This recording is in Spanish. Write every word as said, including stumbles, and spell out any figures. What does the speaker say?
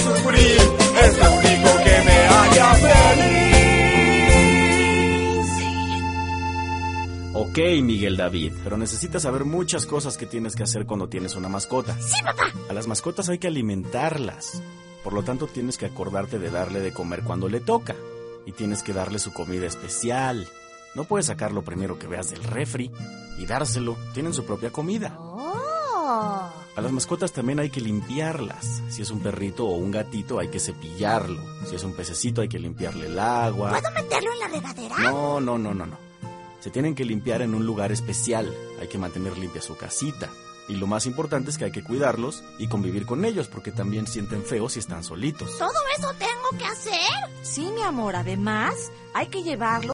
sufrir, es lo único que me haría feliz. Ok, Miguel David, pero necesitas saber muchas cosas que tienes que hacer cuando tienes una mascota. Sí, papá. A las mascotas hay que alimentarlas. Por lo tanto, tienes que acordarte de darle de comer cuando le toca. Y tienes que darle su comida especial. No puedes sacar lo primero que veas del refri y dárselo. Tienen su propia comida. Oh. A las mascotas también hay que limpiarlas. Si es un perrito o un gatito, hay que cepillarlo. Si es un pececito, hay que limpiarle el agua. ¿Puedo meterlo en la regadera? No, no, no, no, no. Se tienen que limpiar en un lugar especial. Hay que mantener limpia su casita. Y lo más importante es que hay que cuidarlos y convivir con ellos, porque también sienten feo si están solitos. ¿Todo eso tengo que hacer? Sí, mi amor, además hay que llevarlo